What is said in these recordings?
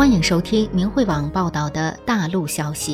欢迎收听明慧网报道的大陆消息。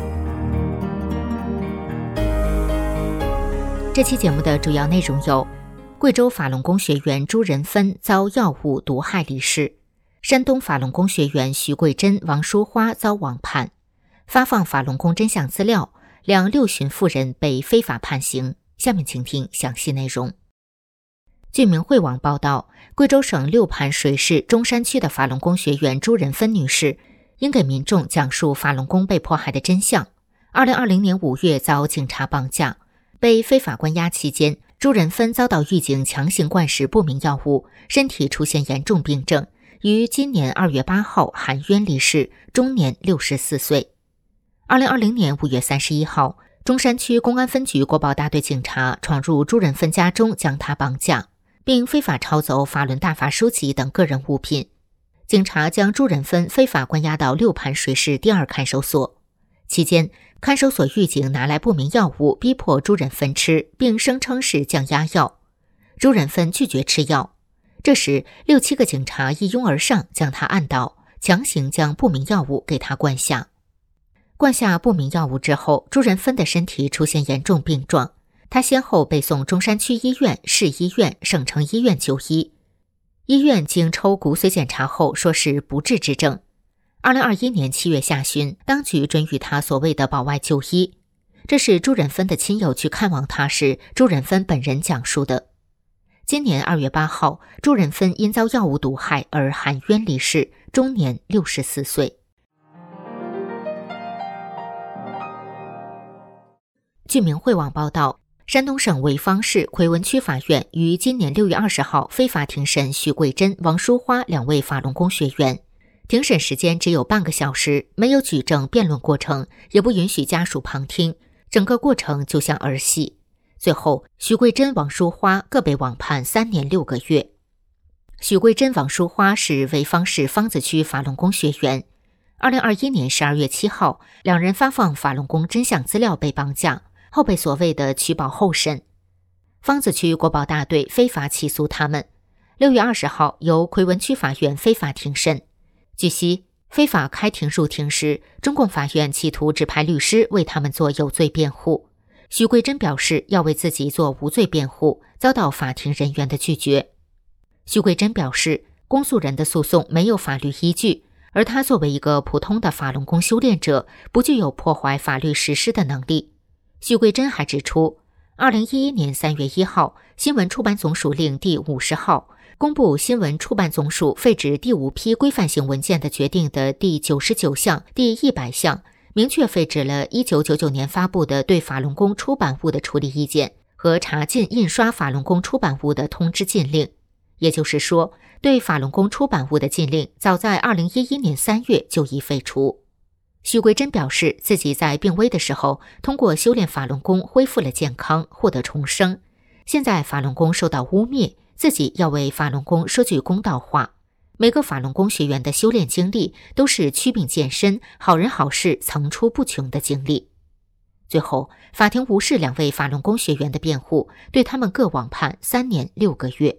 这期节目的主要内容有：贵州法轮功学员朱仁芬遭药物毒害离世，山东法轮功学员徐桂珍、王淑花遭网判，发放法轮功真相资料，两六旬妇人被非法判刑。下面请听详细内容。据明慧网报道，贵州省六盘水市中山区的法轮功学员朱仁芬女士应给民众讲述法轮功被迫害的真相。2020年5月遭警察绑架，被非法关押期间，朱仁芬遭到狱警强行灌食不明药物，身体出现严重病症，于今年2月8号含冤离世，终年64岁。2020年5月31号，中山区公安分局国保大队警察闯入朱仁芬家中，将她绑架，并非法抄走法轮大法书籍等个人物品。警察将朱仁芬非法关押到六盘水市第二看守所，期间看守所狱警拿来不明药物逼迫朱仁芬吃，并声称是降压药。朱仁芬拒绝吃药，这时6、7个警察一拥而上，将她按倒，强行将不明药物给她灌下。灌下不明药物之后，朱仁芬的身体出现严重病状，她先后被送中山区医院、市医院、省城医院就医。医院经抽骨髓检查后说是不治之症。2021年7月下旬，当局准予她所谓的保外就医。这是朱仁芬的亲友去看望她时，朱仁芬本人讲述的。今年2月8号，朱仁芬因遭药物毒害而含冤离世，终年64岁。据明慧网报道，山东省潍坊市奎文区法院于今年6月20号非法庭审徐桂珍、王淑花两位法轮功学员。庭审时间只有半个小时，没有举证辩论过程，也不允许家属旁听，整个过程就像儿戏。最后，徐桂珍、王淑花各被网判3年6个月。徐桂珍、王淑花是潍坊市方子区法轮功学员。2021年12月7号，两人发放法轮功真相资料被绑架，后被所谓的取保候审。方子区国保大队非法起诉他们。6月20号，由奎文区法院非法庭审。据悉，非法开庭入庭时，中共法院企图指派律师为他们做有罪辩护。徐桂珍表示要为自己做无罪辩护，遭到法庭人员的拒绝。徐桂珍表示，公诉人的诉讼没有法律依据，而他作为一个普通的法轮功修炼者，不具有破坏法律实施的能力。徐桂珍还指出，2011年3月1号，新闻出版总署令第50号公布新闻出版总署废止第5批规范性文件的决定的第99项、第100项，明确废止了1999年发布的对法轮功出版物的处理意见和查禁印刷法轮功出版物的通知禁令。也就是说，对法轮功出版物的禁令早在2011年3月就已废除。徐桂珍表示，自己在病危的时候，通过修炼法轮功恢复了健康，获得重生。现在法轮功受到污蔑，自己要为法轮功说句公道话。每个法轮功学员的修炼经历都是祛病健身、好人好事层出不穷的经历。最后，法庭无视两位法轮功学员的辩护，对他们各网判3年6个月。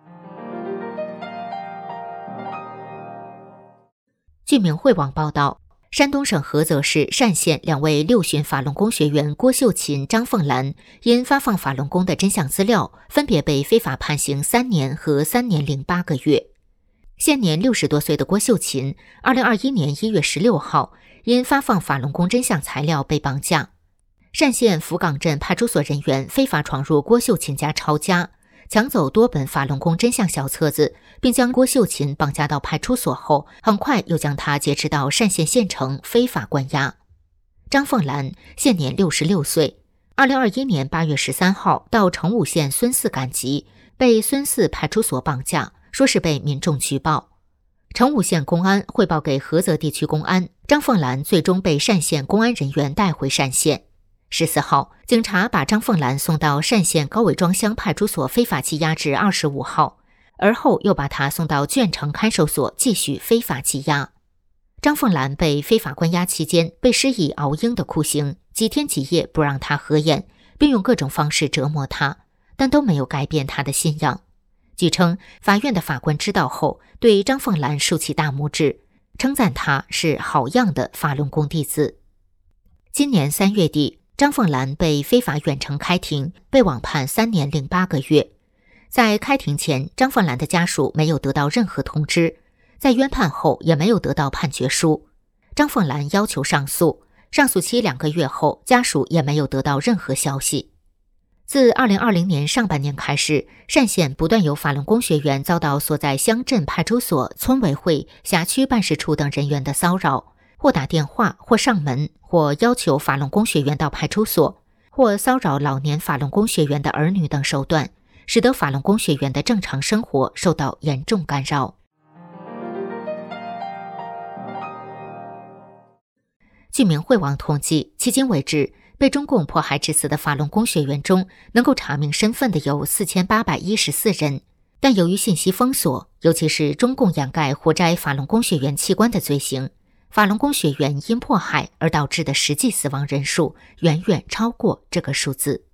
据明慧网报道，山东省菏泽市单县两位六旬法轮功学员郭秀琴、张凤兰因发放法轮功的真相资料，分别被非法判刑3年和3年08个月。现年60多岁的郭秀琴，2021年1月16号因发放法轮功真相材料被绑架。单县福岗镇派出所人员非法闯入郭秀琴家抄家，抢走多本法轮功真相小册子，并将郭秀琴绑架到派出所后，很快又将她劫持到单县县城非法关押。张凤兰现年66岁，2021年8月13号到成武县孙寺赶集，被孙寺派出所绑架，说是被民众举报。成武县公安汇报给菏泽地区公安，张凤兰最终被单县公安人员带回单县。14号，警察把张凤兰送到单县高尾庄乡派出所非法羁押至25号，而后又把他送到卷城看守所继续非法羁押。张凤兰被非法关押期间，被施以熬鹰的酷刑，几天几夜不让他合眼，并用各种方式折磨他，但都没有改变他的信仰。据称，法院的法官知道后，对张凤兰竖起大拇指， 称赞他是好样的法轮功弟子。今年3月底，张凤兰被非法远程开庭，被网判3年零8个月。在开庭前，张凤兰的家属没有得到任何通知，在宣判后也没有得到判决书。张凤兰要求上诉，上诉期2个月后，家属也没有得到任何消息。自2020年上半年开始，单县不断有法轮功学员遭到所在乡镇派出所、村委会、辖区办事处等人员的骚扰，或打电话，或上门，或要求法轮功学员到派出所，或骚扰老年法轮功学员的儿女等手段，使得法轮功学员的正常生活受到严重干扰。据明慧网统计，迄今为止，被中共迫害致死的法轮功学员中，能够查明身份的有4814人，但由于信息封锁，尤其是中共掩盖活摘法轮功学员器官的罪行，法轮功学员因迫害而导致的实际死亡人数远远超过这个数字。